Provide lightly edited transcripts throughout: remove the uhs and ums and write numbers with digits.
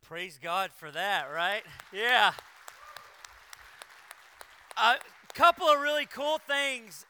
Praise God for that, right? Yeah. A couple of really cool things.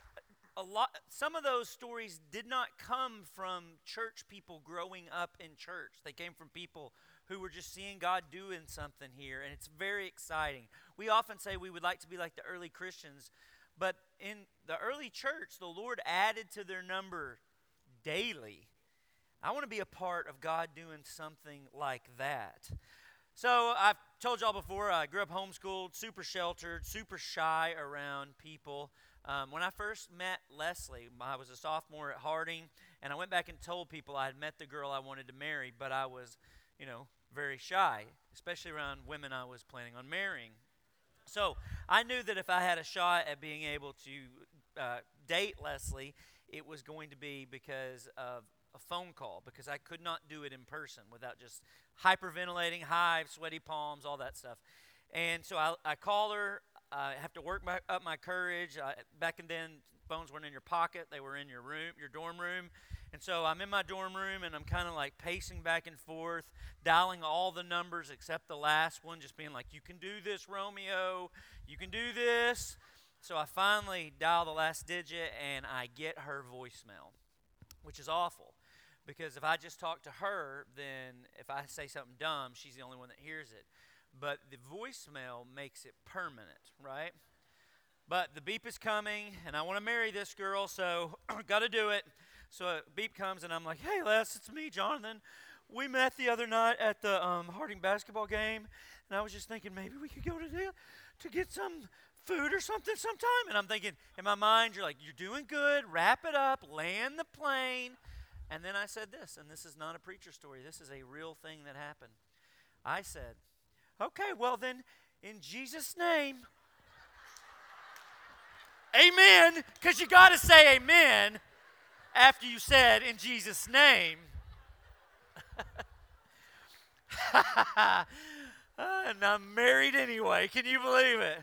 Some of those stories did not come from church people growing up in church. They came from people who were just seeing God doing something here, and it's very exciting. We often say we would like to be like the early Christians, but in the early church, the Lord added to their number daily. I want to be a part of God doing something like that. So I've told y'all before, I grew up homeschooled, super sheltered, super shy around people. When I first met Leslie, I was a sophomore at Harding, and I went back and told people I had met the girl I wanted to marry, but I was, very shy, especially around women I was planning on marrying. So I knew that if I had a shot at being able to date Leslie, it was going to be because of a phone call, because I could not do it in person without just hyperventilating, hives, sweaty palms, all that stuff. And so I call her. I have to work up my courage. Back then, phones weren't in your pocket. They were in your room, your dorm room. And so I'm in my dorm room, and I'm kind of like pacing back and forth, dialing all the numbers except the last one, just being like, you can do this, Romeo. You can do this. So I finally dial the last digit, and I get her voicemail, which is awful. Because if I just talk to her, then if I say something dumb, she's the only one that hears it. But the voicemail makes it permanent, right? But the beep is coming, and I want to marry this girl, so got to do it. So a beep comes, and I'm like, hey, Les, it's me, Jonathan. We met the other night at the Harding basketball game, and I was just thinking maybe we could go to get some food or something sometime. And I'm thinking, in my mind, you're like, you're doing good, wrap it up, land the plane. And then I said this, and this is not a preacher story. This is a real thing that happened. I said, okay, well then, in Jesus' name, amen, because you got to say amen after you said in Jesus' name. And I'm married anyway. Can you believe it?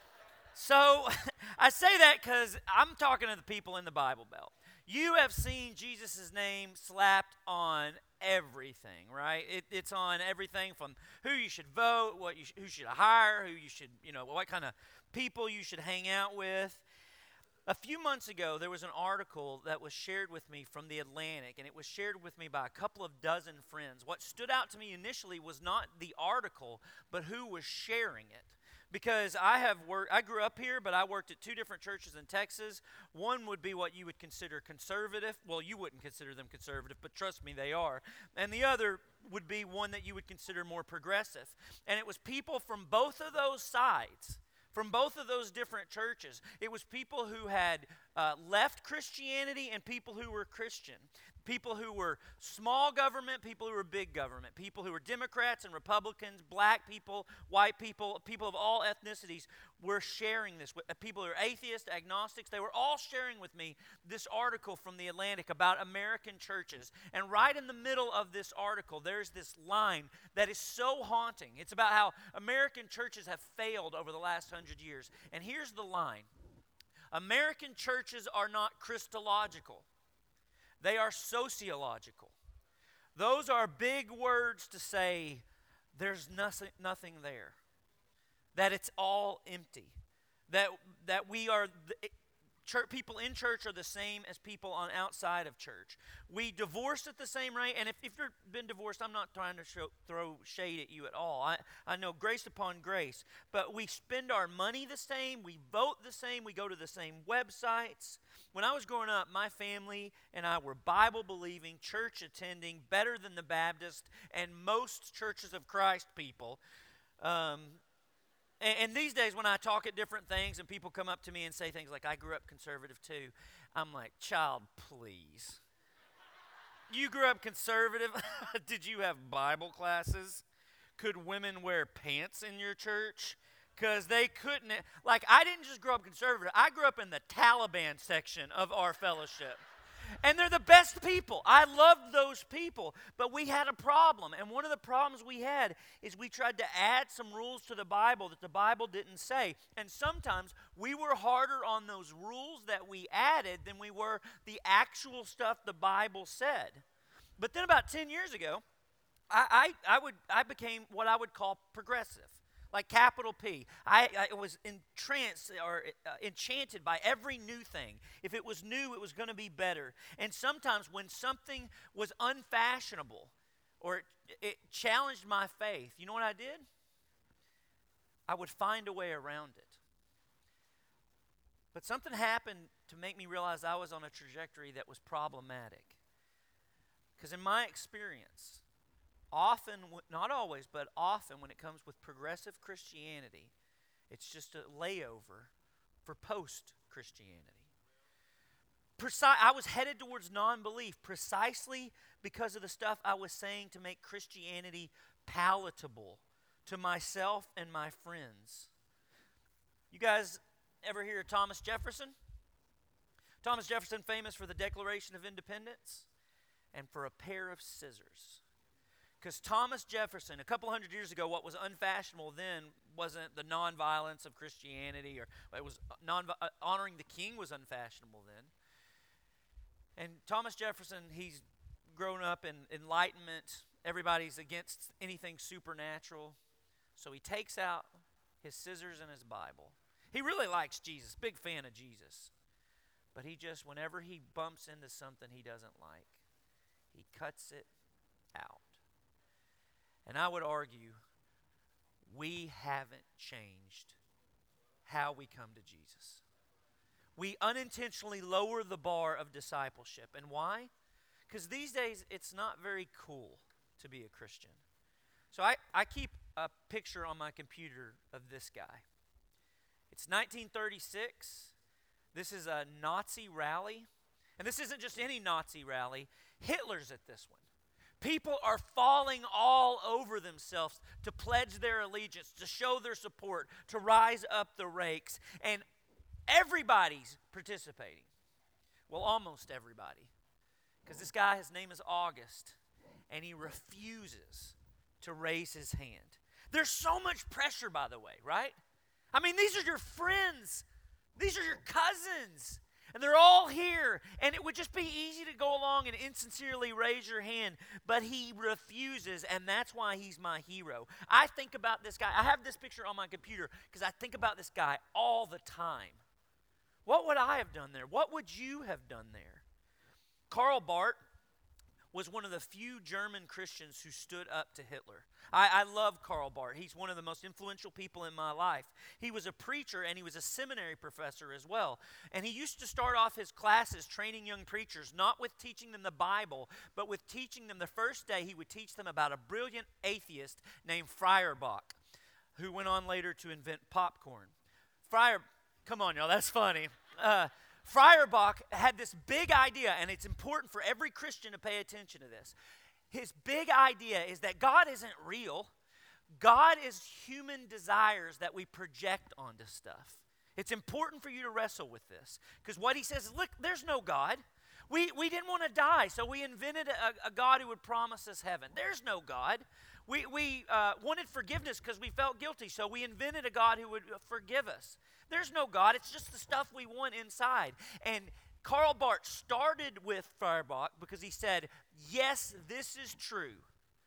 So I say that because I'm talking to the people in the Bible Belt. You have seen Jesus' name slapped on everything, right? It's on everything from who you should vote, who should hire, who you should, what kind of people you should hang out with. A few months ago, there was an article that was shared with me from the Atlantic, and it was shared with me by a couple of dozen friends. What stood out to me initially was not the article, but who was sharing it. Because I grew up here, but I worked at two different churches in Texas. One would be what you would consider conservative. Well, you wouldn't consider them conservative, but trust me, they are. And the other would be one that you would consider more progressive. And it was people from both of those sides, from both of those different churches. It was people who had left Christianity and people who were Christian. People who were small government, people who were big government, people who were Democrats and Republicans, black people, white people, people of all ethnicities were sharing this. People who are atheists, agnostics, they were all sharing with me this article from the Atlantic about American churches. And right in the middle of this article, there's this line that is so haunting. It's about how American churches have failed over the last 100 years. And here's the line. American churches are not Christological. They are sociological. Those are big words to say there's nothing there. That it's all empty. That we are people in church are the same as people on outside of church. We divorce at the same rate, and if you've been divorced, I'm not trying to throw shade at you at all. I know grace upon grace, but we spend our money the same, we vote the same, we go to the same websites. When I was growing up, my family and I were Bible-believing, church-attending, better than the Baptist and most churches of Christ people. And these days when I talk at different things and people come up to me and say things like, I grew up conservative too, I'm like, child, please. You grew up conservative? Did you have Bible classes? Could women wear pants in your church? Because they couldn't. I didn't just grow up conservative. I grew up in the Taliban section of our fellowship. And they're the best people. I loved those people. But we had a problem. And one of the problems we had is we tried to add some rules to the Bible that the Bible didn't say. And sometimes we were harder on those rules that we added than we were the actual stuff the Bible said. But then about 10 years ago, I became what I would call progressive, like capital P. I was entranced or enchanted by every new thing. If it was new, it was going to be better. And sometimes when something was unfashionable or it challenged my faith, you know what I did? I would find a way around it. But something happened to make me realize I was on a trajectory that was problematic. Because in my experience, often, not always, but often when it comes with progressive Christianity, it's just a layover for post-Christianity. I was headed towards non-belief precisely because of the stuff I was saying to make Christianity palatable to myself and my friends. You guys ever hear of Thomas Jefferson? Thomas Jefferson, famous for the Declaration of Independence and for a pair of scissors. Because Thomas Jefferson, a couple hundred years ago, what was unfashionable then wasn't the nonviolence of Christianity, or it was honoring the king was unfashionable then. And Thomas Jefferson, he's grown up in Enlightenment. Everybody's against anything supernatural. So he takes out his scissors and his Bible. He really likes Jesus, big fan of Jesus. But he just, whenever he bumps into something he doesn't like, he cuts it out. And I would argue we haven't changed how we come to Jesus. We unintentionally lower the bar of discipleship. And why? Because these days it's not very cool to be a Christian. So I keep a picture on my computer of this guy. It's 1936. This is a Nazi rally. And this isn't just any Nazi rally. Hitler's at this one. People are falling all over themselves to pledge their allegiance, to show their support, to rise up the ranks. And everybody's participating. Well, almost everybody. Because this guy, his name is August, and he refuses to raise his hand. There's so much pressure, by the way, right? I mean, these are your friends. These are your cousins. And they're all here. And it would just be easy to go along and insincerely raise your hand. But he refuses, and that's why he's my hero. I think about this guy. I have this picture on my computer because I think about this guy all the time. What would I have done there? What would you have done there? Karl Barth was one of the few German Christians who stood up to Hitler. I love Karl Barth. He's one of the most influential people in my life. He was a preacher and he was a seminary professor as well. And he used to start off his classes training young preachers, not with teaching them the Bible, but with teaching them the first day he would teach them about a brilliant atheist named Feuerbach, who went on later to invent popcorn. Come on, y'all, that's funny. Feuerbach had this big idea, and it's important for every Christian to pay attention to this. His big idea is that God isn't real. God is human desires that we project onto stuff. It's important for you to wrestle with this, because what he says is, look, there's no God. We didn't want to die, so we invented a God who would promise us heaven. There's no God. We wanted forgiveness because we felt guilty, so we invented a God who would forgive us. There's no God. It's just the stuff we want inside. And Karl Barth started with Feuerbach because he said, yes, this is true.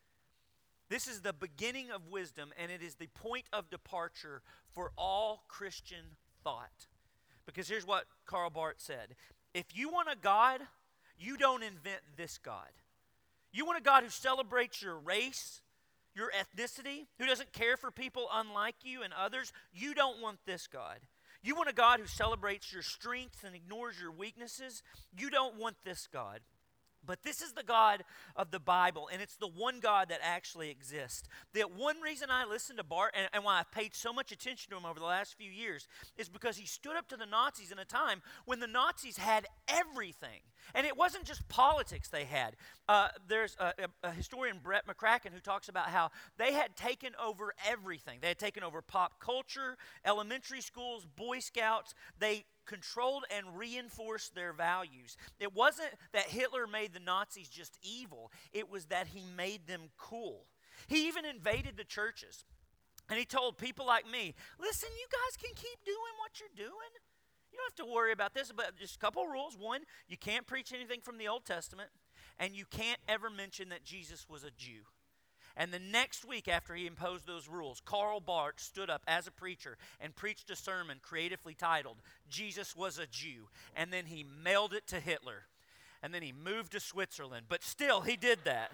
This is the beginning of wisdom, and it is the point of departure for all Christian thought. Because here's what Karl Barth said. If you want a God, you don't invent this God. You want a God who celebrates your race, your ethnicity, who doesn't care for people unlike you and others, you don't want this God. You want a God who celebrates your strengths and ignores your weaknesses, you don't want this God. But this is the God of the Bible, and it's the one God that actually exists. The one reason I listened to Barth, and why I've paid so much attention to him over the last few years, is because he stood up to the Nazis in a time when the Nazis had everything. And it wasn't just politics they had. There's a historian, Brett McCracken, who talks about how they had taken over everything. They had taken over pop culture, elementary schools, Boy Scouts. They controlled and reinforced their values. It wasn't that Hitler made the Nazis just evil. It was that he made them cool. He even invaded the churches. And he told people like me, listen, you guys can keep doing what you're doing. You don't have to worry about this, but just a couple rules. One, you can't preach anything from the Old Testament, and you can't ever mention that Jesus was a Jew. And the next week after he imposed those rules, Karl Barth stood up as a preacher and preached a sermon creatively titled, Jesus Was a Jew. And then he mailed it to Hitler. And then he moved to Switzerland. But still, he did that.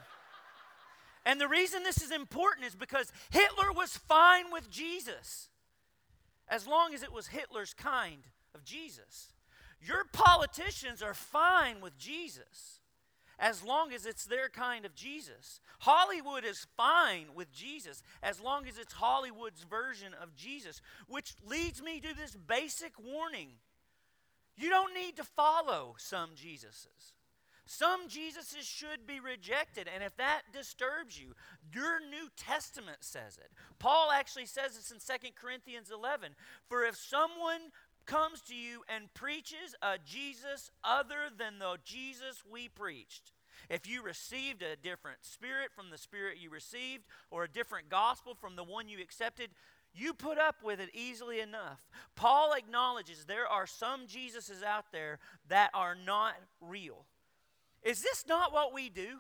And the reason this is important is because Hitler was fine with Jesus, as long as it was Hitler's kind of Jesus. Your politicians are fine with Jesus, as long as it's their kind of Jesus. Hollywood is fine with Jesus, as long as it's Hollywood's version of Jesus, which leads me to this basic warning. You don't need to follow some Jesuses. Some Jesuses should be rejected, and if that disturbs you, your New Testament says it. Paul actually says this in 2 Corinthians 11. For if someone comes to you and preaches a Jesus other than the Jesus we preached, if you received a different spirit from the spirit you received, or a different gospel from the one you accepted, you put up with it easily enough. Paul acknowledges there are some Jesuses out there that are not real. Is this not what we do?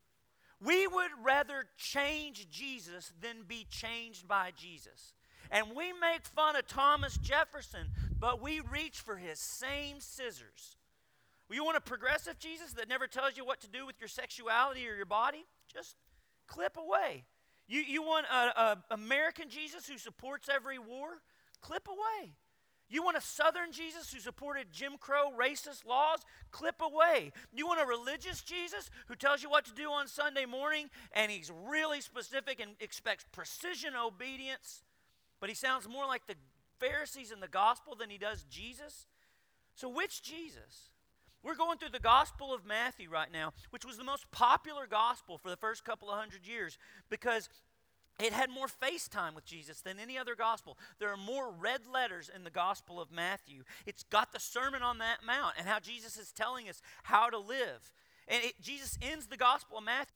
We would rather change Jesus than be changed by Jesus. And we make fun of Thomas Jefferson, but we reach for his same scissors. You want a progressive Jesus that never tells you what to do with your sexuality or your body? Just clip away. You want an American Jesus who supports every war? Clip away. You want a Southern Jesus who supported Jim Crow racist laws? Clip away. You want a religious Jesus who tells you what to do on Sunday morning and he's really specific and expects precision obedience, but he sounds more like the Pharisees in the gospel than he does Jesus? So which Jesus? We're going through the Gospel of Matthew right now, which was the most popular gospel for the first couple of hundred years because it had more face time with Jesus than any other gospel. There are more red letters in the Gospel of Matthew. It's got the Sermon on that Mount and how Jesus is telling us how to live. And Jesus ends the Gospel of Matthew.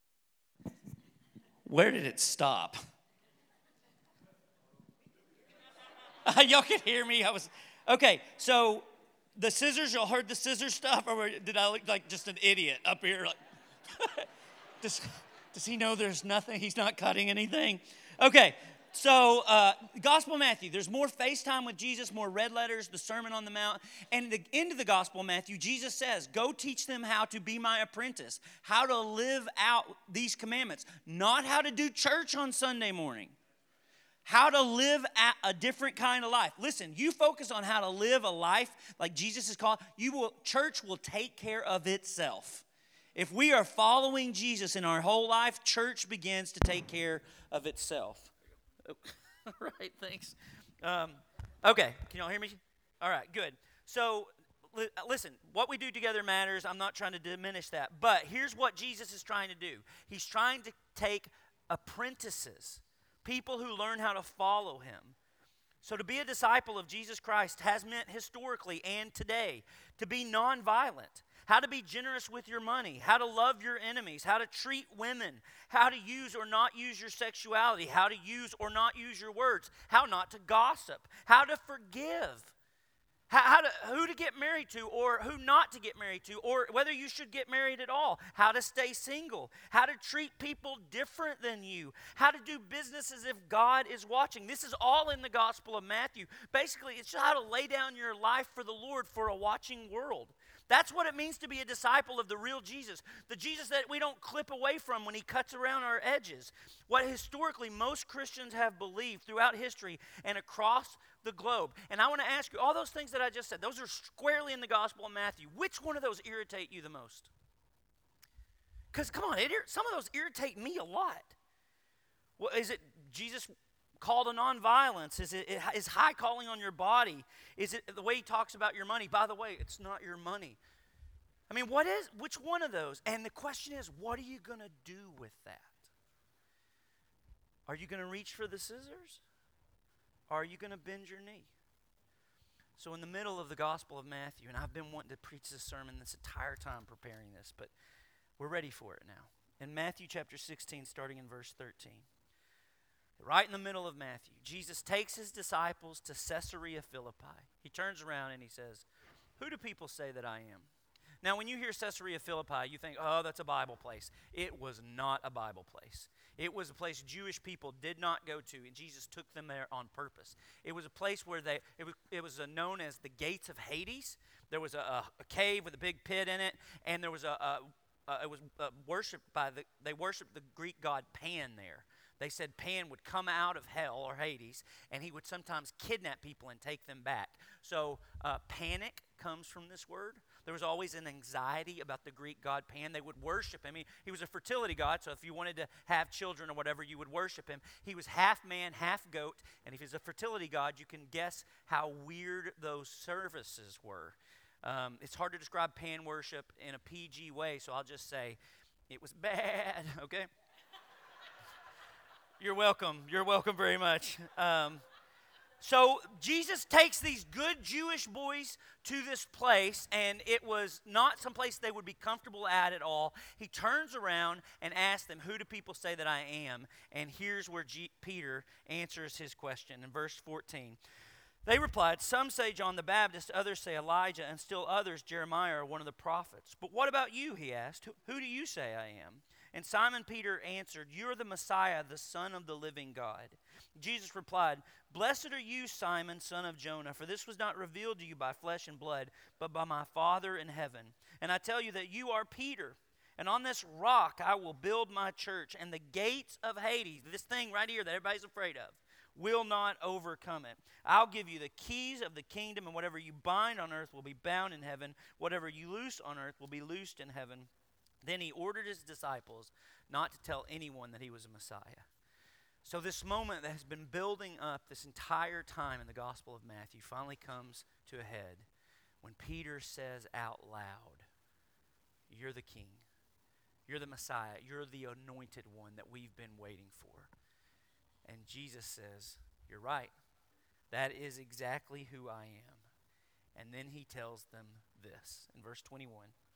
Where did it stop? Y'all can hear me. Okay, so the scissors, y'all heard the scissors stuff? Or did I look like just an idiot up here? Like, does he know there's nothing? He's not cutting anything? Okay, so Gospel of Matthew. There's more face time with Jesus, more red letters, the Sermon on the Mount. And at the end of the Gospel of Matthew, Jesus says, go teach them how to be my apprentice, how to live out these commandments, not how to do church on Sunday morning. How to live a different kind of life. Listen, you focus on how to live a life like Jesus is called, church will take care of itself. If we are following Jesus in our whole life, church begins to take care of itself. All right, thanks. Okay, can y'all hear me? All right, good. So, listen, what we do together matters. I'm not trying to diminish that. But here's what Jesus is trying to do. He's trying to take apprentices, people who learn how to follow him. So to be a disciple of Jesus Christ has meant historically and today to be nonviolent, how to be generous with your money, how to love your enemies, how to treat women, how to use or not use your sexuality, how to use or not use your words, how not to gossip, how to forgive, who to get married to or who not to get married to, or whether you should get married at all, how to stay single, how to treat people different than you, how to do business as if God is watching. This is all in the Gospel of Matthew. Basically, it's how to lay down your life for the Lord for a watching world. That's what it means to be a disciple of the real Jesus, the Jesus that we don't clip away from when he cuts around our edges. What historically most Christians have believed throughout history and across the globe. And I want to ask you, all those things that I just said, those are squarely in the Gospel of Matthew. Which one of those irritate you the most? Because, come on, some of those irritate me a lot. Well, is it Jesus call to nonviolence? Is high calling on your body? Is it the way he talks about your money? By the way, it's not your money. I mean, which one of those? And the question is, what are you going to do with that? Are you going to reach for the scissors? Or are you going to bend your knee? So in the middle of the Gospel of Matthew, and I've been wanting to preach this sermon this entire time preparing this, but we're ready for it now. In Matthew chapter 16, starting in verse 13. Right in the middle of Matthew, Jesus takes his disciples to Caesarea Philippi. He turns around and he says, who do people say that I am? Now, when you hear Caesarea Philippi, you think, oh, that's a Bible place. It was not a Bible place. It was a place Jewish people did not go to, and Jesus took them there on purpose. It was a place where it was known as the gates of Hades. There was a cave with a big pit in it, and there was it was worshipped they worshipped the Greek god Pan there. They said Pan would come out of hell or Hades, and he would sometimes kidnap people and take them back. So panic comes from this word. There was always an anxiety about the Greek god Pan. They would worship him. He was a fertility god, so if you wanted to have children or whatever, you would worship him. He was half man, half goat, and if he's a fertility god, you can guess how weird those services were. It's hard to describe Pan worship in a PG way, so I'll just say it was bad, okay? You're welcome. You're welcome very much. So Jesus takes these good Jewish boys to this place, and it was not some place they would be comfortable at all. He turns around and asks them, who do people say that I am? And here's where Peter answers his question in verse 14. They replied, some say John the Baptist, others say Elijah, and still others Jeremiah or one of the prophets. But what about you, he asked, who do you say I am? And Simon Peter answered, you're the Messiah, the Son of the living God. Jesus replied, blessed are you, Simon, son of Jonah, for this was not revealed to you by flesh and blood, but by my Father in heaven. And I tell you that you are Peter, and on this rock I will build my church, and the gates of Hades, this thing right here that everybody's afraid of, will not overcome it. I'll give you the keys of the kingdom, and whatever you bind on earth will be bound in heaven. Whatever you loose on earth will be loosed in heaven. Then he ordered his disciples not to tell anyone that he was a Messiah. So this moment that has been building up this entire time in the Gospel of Matthew finally comes to a head when Peter says out loud, you're the King. You're the Messiah. You're the anointed one that we've been waiting for. And Jesus says, you're right. That is exactly who I am. And then he tells them this in verse 21.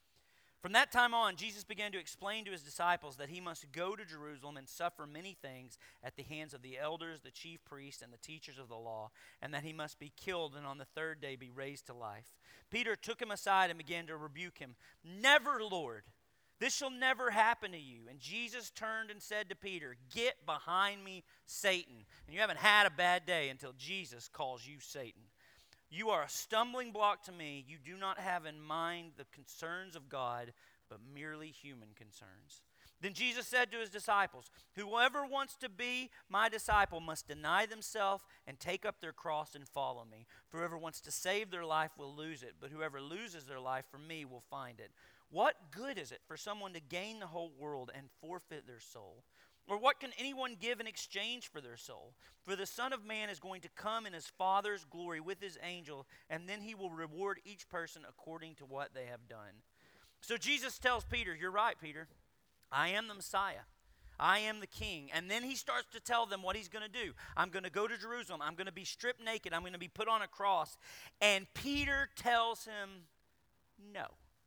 From that time on, Jesus began to explain to his disciples that he must go to Jerusalem and suffer many things at the hands of the elders, the chief priests, and the teachers of the law, and that he must be killed and on the third day be raised to life. Peter took him aside and began to rebuke him. Never, Lord, this shall never happen to you. And Jesus turned and said to Peter, get behind me, Satan. And you haven't had a bad day until Jesus calls you Satan. You are a stumbling block to me. You do not have in mind the concerns of God, but merely human concerns. Then Jesus said to his disciples, whoever wants to be my disciple must deny themselves and take up their cross and follow me. For whoever wants to save their life will lose it, but whoever loses their life for me will find it. What good is it for someone to gain the whole world and forfeit their soul? Or what can anyone give in exchange for their soul? For the Son of Man is going to come in his Father's glory with his angel, and then he will reward each person according to what they have done. So Jesus tells Peter, you're right, Peter. I am the Messiah. I am the King. And then he starts to tell them what he's going to do. I'm going to go to Jerusalem. I'm going to be stripped naked. I'm going to be put on a cross. And Peter tells him, no.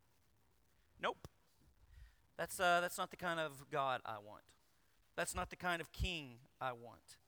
Nope. That's not the kind of God I want. That's not the kind of king I want.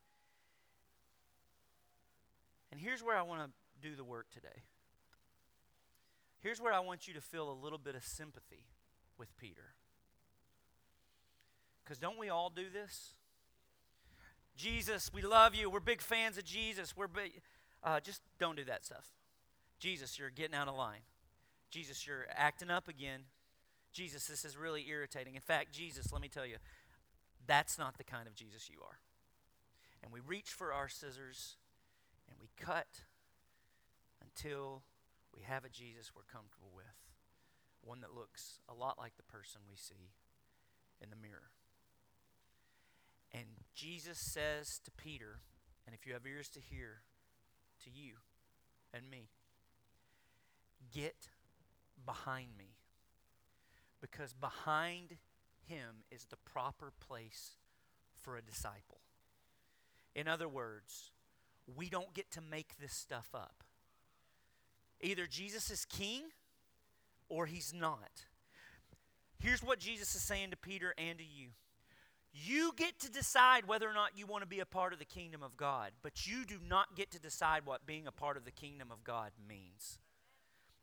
And here's where I want to do the work today. Here's where I want you to feel a little bit of sympathy with Peter. Because don't we all do this? Jesus, we love you. We're big fans of Jesus. Just don't do that stuff. Jesus, you're getting out of line. Jesus, you're acting up again. Jesus, this is really irritating. In fact, Jesus, let me tell you, that's not the kind of Jesus you are. And we reach for our scissors and we cut until we have a Jesus we're comfortable with. One that looks a lot like the person we see in the mirror. And Jesus says to Peter, and if you have ears to hear, to you and me, get behind me. Because behind him is the proper place for a disciple. In other words, we don't get to make this stuff up. Either Jesus is king or he's not. Here's what Jesus is saying to Peter and to you. You get to decide whether or not you want to be a part of the kingdom of God, but you do not get to decide what being a part of the kingdom of God means.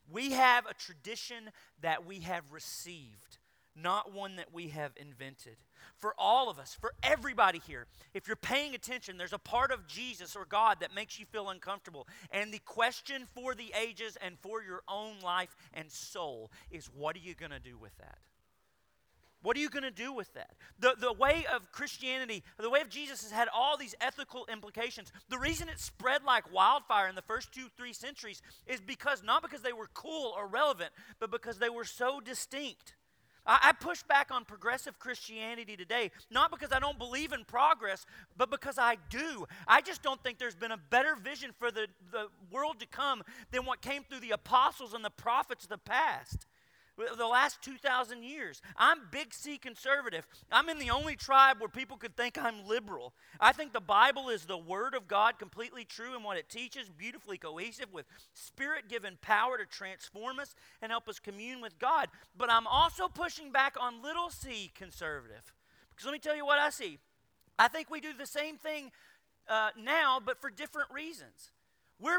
We have a tradition that we have received, not one that we have invented. For all of us, for everybody here, if you're paying attention, there's a part of Jesus or God that makes you feel uncomfortable. And the question for the ages and for your own life and soul is, what are you going to do with that? What are you going to do with that? The way of Christianity, the way of Jesus has had all these ethical implications. The reason it spread like wildfire in the first 2-3 centuries is not because they were cool or relevant, but because they were so distinct. I push back on progressive Christianity today, not because I don't believe in progress, but because I do. I just don't think there's been a better vision for the world to come than what came through the apostles and the prophets of the past. The last 2,000 years. I'm big C conservative. I'm in the only tribe where people could think I'm liberal. I think the Bible is the Word of God, completely true in what it teaches, beautifully cohesive with Spirit-given power to transform us and help us commune with God. But I'm also pushing back on little c conservative. Because let me tell you what I see. I think we do the same thing now, but for different reasons. We're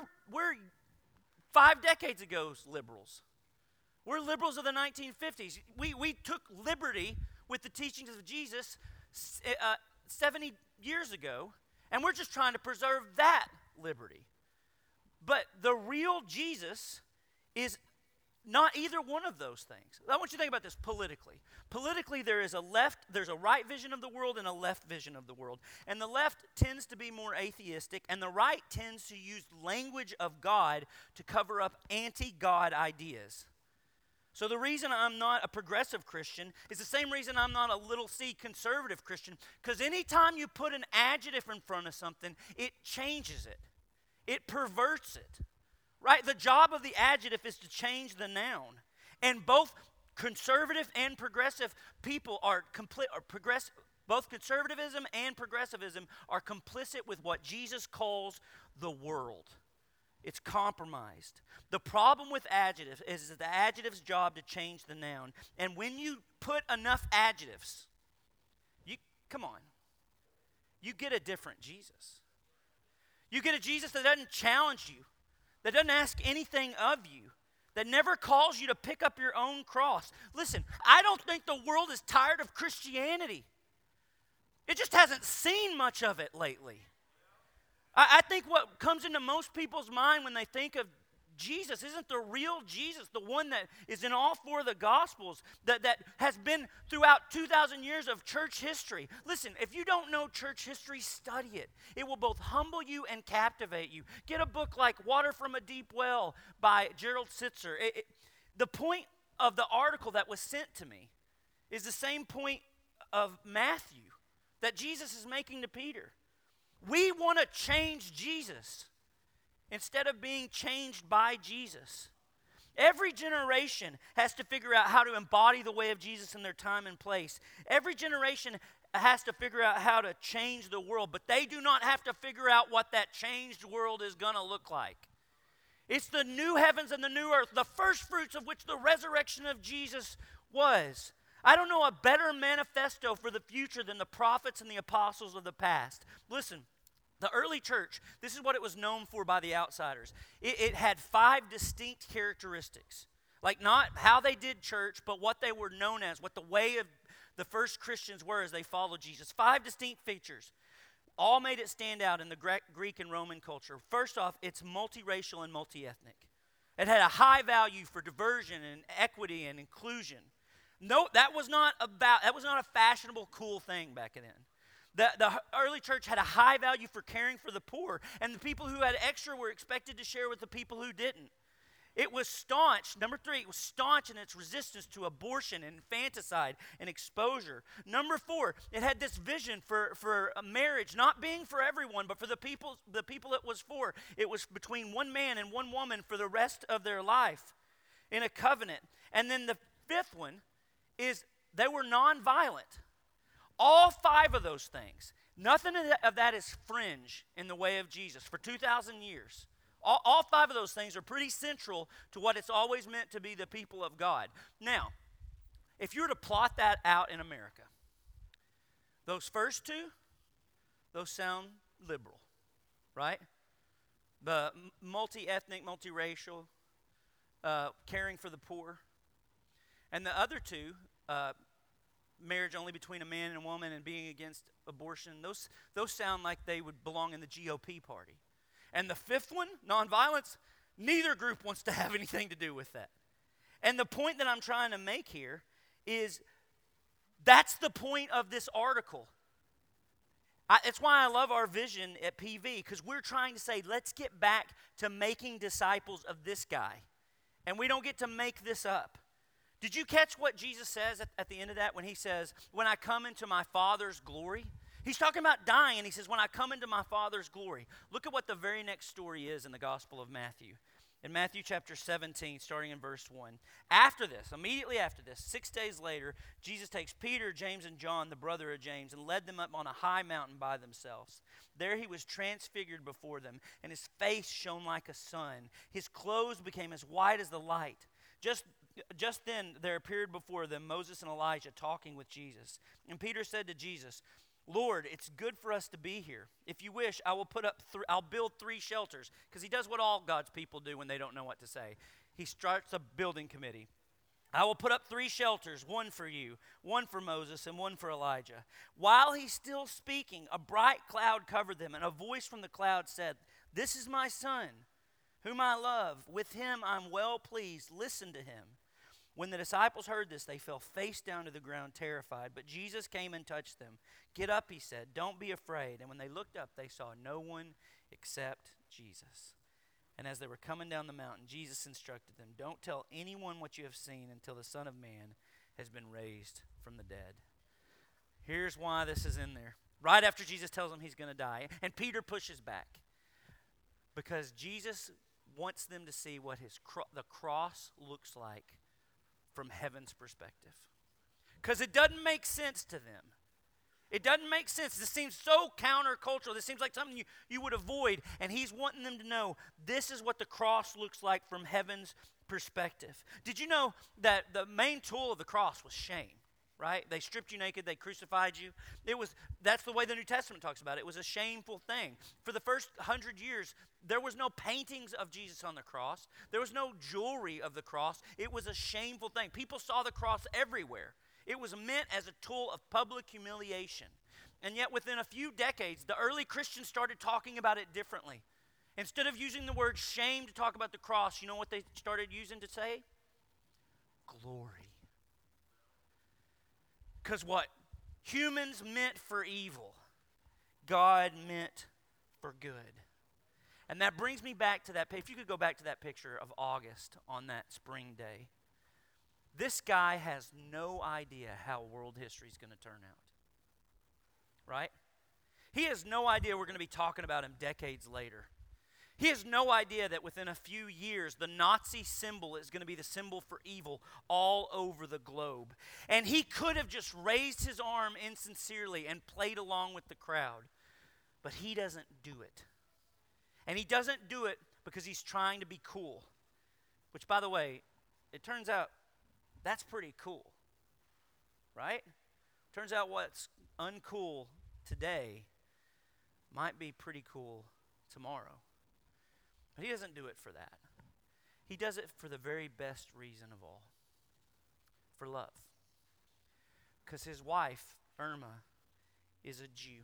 5 decades ago's liberals. We're liberals of the 1950s. We took liberty with the teachings of Jesus 70 years ago, and we're just trying to preserve that liberty. But the real Jesus is not either one of those things. I want you to think about this politically. Politically, there's a right vision of the world and a left vision of the world. And the left tends to be more atheistic, and the right tends to use language of God to cover up anti-God ideas. So the reason I'm not a progressive Christian is the same reason I'm not a little c conservative Christian, because anytime you put an adjective in front of something, it changes it. It perverts it, right? The job of the adjective is to change the noun. And both conservative and progressive people both conservatism and progressivism are complicit with what Jesus calls the world. It's compromised. The problem with adjectives is that the adjective's job to change the noun. And when you put enough adjectives, you get a different Jesus. You get a Jesus that doesn't challenge you, that doesn't ask anything of you, that never calls you to pick up your own cross. Listen, I don't think the world is tired of Christianity. It just hasn't seen much of it lately. I think what comes into most people's mind when they think of Jesus isn't the real Jesus, the one that is in all 4 of the Gospels, that has been throughout 2,000 years of church history. Listen, if you don't know church history, study it. It will both humble you and captivate you. Get a book like Water from a Deep Well by Gerald Sitzer. The point of the article that was sent to me is the same point of Matthew that Jesus is making to Peter. We want to change Jesus instead of being changed by Jesus. Every generation has to figure out how to embody the way of Jesus in their time and place. Every generation has to figure out how to change the world, but they do not have to figure out what that changed world is going to look like. It's the new heavens and the new earth, the first fruits of which the resurrection of Jesus was. I don't know a better manifesto for the future than the prophets and the apostles of the past. Listen, the early church, this is what it was known for by the outsiders. It had 5 distinct characteristics. Like not how they did church, but what they were known as, what the way of the first Christians were as they followed Jesus. 5 distinct features. All made it stand out in the Greek and Roman culture. First off, it's multiracial and multi-ethnic. It had a high value for diversion and equity and inclusion. No, that was not a fashionable, cool thing back then. The early church had a high value for caring for the poor, and the people who had extra were expected to share with the people who didn't. It was staunch. Number 3, it was staunch in its resistance to abortion and infanticide and exposure. Number 4, it had this vision for a marriage not being for everyone, but for the people it was for. It was between one man and one woman for the rest of their life in a covenant. And then the 5th one is they were nonviolent. All 5 of those things, nothing of that is fringe in the way of Jesus for 2,000 years. All 5 of those things are pretty central to what it's always meant to be the people of God. Now, if you were to plot that out in America, those first 2, those sound liberal, right? The multi-ethnic, multiracial, caring for the poor. And the other two, marriage only between a man and a woman and being against abortion, those sound like they would belong in the GOP party. And the fifth one, nonviolence, neither group wants to have anything to do with that. And the point that I'm trying to make here is that's the point of this article. It's why I love our vision at PV, because we're trying to say, let's get back to making disciples of this guy. And we don't get to make this up. Did you catch what Jesus says at the end of that when he says, when I come into my Father's glory? He's talking about dying, and he says, when I come into my Father's glory. Look at what the very next story is in the Gospel of Matthew. In Matthew chapter 17, starting in verse 1. After this, immediately after this, 6 days later, Jesus takes Peter, James, and John, the brother of James, and led them up on a high mountain by themselves. There he was transfigured before them, and his face shone like a sun. His clothes became as white as the light. Just then there appeared before them Moses and Elijah talking with Jesus. And Peter said to Jesus, Lord, it's good for us to be here. If you wish, I'll build 3 shelters. Because he does what all God's people do when they don't know what to say. He starts a building committee. I will put up 3 shelters, one for you, one for Moses, and one for Elijah. While he's still speaking, a bright cloud covered them, and a voice from the cloud said, This is my son, whom I love. With him I'm well pleased. Listen to him. When the disciples heard this, they fell face down to the ground, terrified. But Jesus came and touched them. Get up, he said. Don't be afraid. And when they looked up, they saw no one except Jesus. And as they were coming down the mountain, Jesus instructed them, Don't tell anyone what you have seen until the Son of Man has been raised from the dead. Here's why this is in there. Right after Jesus tells them he's going to die. And Peter pushes back. Because Jesus wants them to see what the cross looks like from heaven's perspective. Because it doesn't make sense to them. It doesn't make sense. This seems so countercultural. This seems like something you would avoid. And he's wanting them to know this is what the cross looks like from heaven's perspective. Did you know that the main tool of the cross was shame? Right? They stripped you naked. They crucified you. That's the way the New Testament talks about it. It was a shameful thing. For the first 100 years, there was no paintings of Jesus on the cross. There was no jewelry of the cross. It was a shameful thing. People saw the cross everywhere. It was meant as a tool of public humiliation. And yet within a few decades, the early Christians started talking about it differently. Instead of using the word shame to talk about the cross, you know what they started using to say? Glory. Because what humans meant for evil, God meant for good. And that brings me back to that. If you could go back to that picture of August on that spring day. This guy has no idea how world history is going to turn out. Right? He has no idea we're going to be talking about him decades later. He has no idea that within a few years, the Nazi symbol is going to be the symbol for evil all over the globe. And he could have just raised his arm insincerely and played along with the crowd. But he doesn't do it. And he doesn't do it because he's trying to be cool. Which, by the way, it turns out that's pretty cool. Right? Turns out what's uncool today might be pretty cool tomorrow. But he doesn't do it for that. He does it for the very best reason of all. For love. Because his wife, Irma, is a Jew.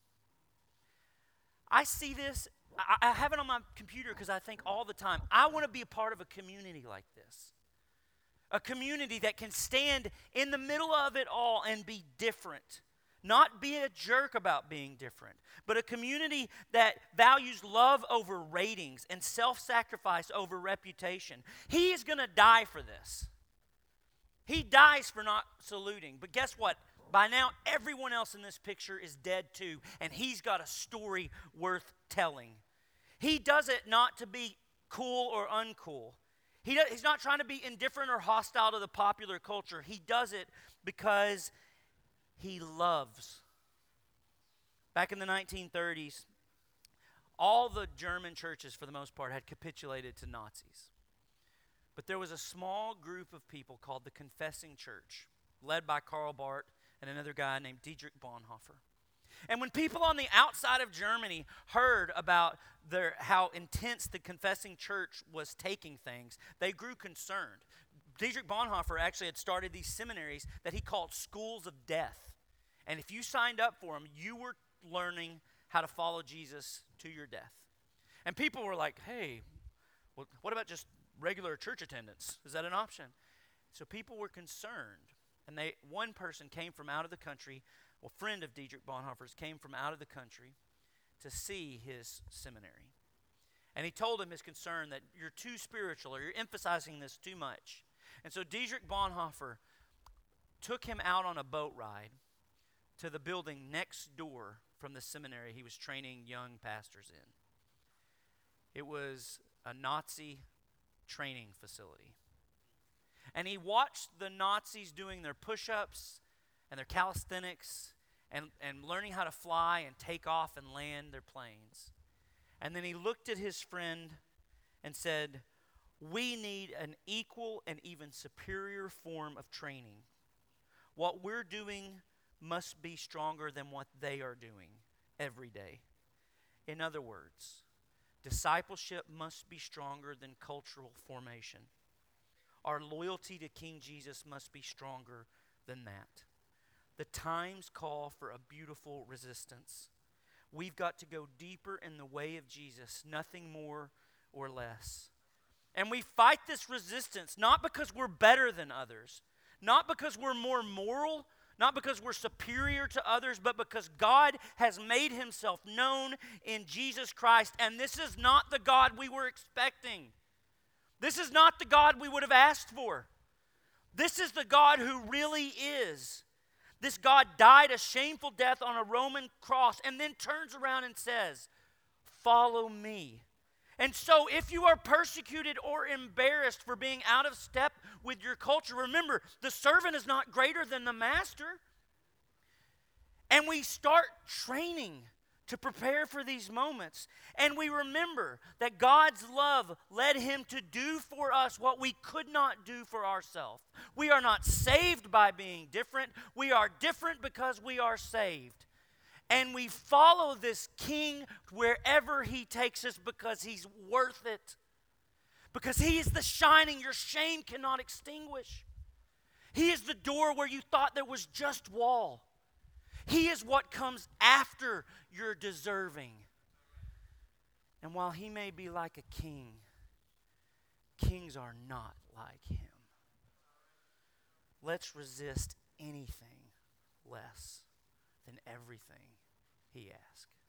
I see this, I have it on my computer because I think all the time, I want to be a part of a community like this. A community that can stand in the middle of it all and be different. Not be a jerk about being different, but a community that values love over ratings and self-sacrifice over reputation. He is going to die for this. He dies for not saluting. But guess what? By now, everyone else in this picture is dead too, and he's got a story worth telling. He does it not to be cool or uncool. He's not trying to be indifferent or hostile to the popular culture. He does it because he loves. Back in the 1930s, all the German churches, for the most part, had capitulated to Nazis. But there was a small group of people called the Confessing Church, led by Karl Barth and another guy named Dietrich Bonhoeffer. And when people on the outside of Germany heard about how intense the confessing church was taking things, they grew concerned. Dietrich Bonhoeffer actually had started these seminaries that he called schools of death. And if you signed up for them, you were learning how to follow Jesus to your death. And people were like, hey, well, what about just regular church attendance? Is that an option? So people were concerned. And one person came from out of the country, a friend of Dietrich Bonhoeffer's came from out of the country to see his seminary. And he told him his concern that you're too spiritual, or you're emphasizing this too much. And so Dietrich Bonhoeffer took him out on a boat ride to the building next door from the seminary he was training young pastors in. It was a Nazi training facility. And he watched the Nazis doing their push-ups and their calisthenics and learning how to fly and take off and land their planes. And then he looked at his friend and said, we need an equal and even superior form of training. What we're doing must be stronger than what they are doing every day. In other words, discipleship must be stronger than cultural formation. Our loyalty to King Jesus must be stronger than that. The times call for a beautiful resistance. We've got to go deeper in the way of Jesus, nothing more or less. And we fight this resistance not because we're better than others, not because we're more moral, not because we're superior to others, but because God has made himself known in Jesus Christ. And this is not the God we were expecting. This is not the God we would have asked for. This is the God who really is. This God died a shameful death on a Roman cross and then turns around and says, follow me. And so if you are persecuted or embarrassed for being out of step with your culture, remember, the servant is not greater than the master. And we start training to prepare for these moments. And we remember that God's love led him to do for us what we could not do for ourselves. We are not saved by being different. We are different because we are saved. And we follow this King wherever he takes us because he's worth it. Because he is the shining your shame cannot extinguish. He is the door where you thought there was just wall. He is what comes after your deserving. And while he may be like a king, kings are not like him. Let's resist anything less than everything he asks.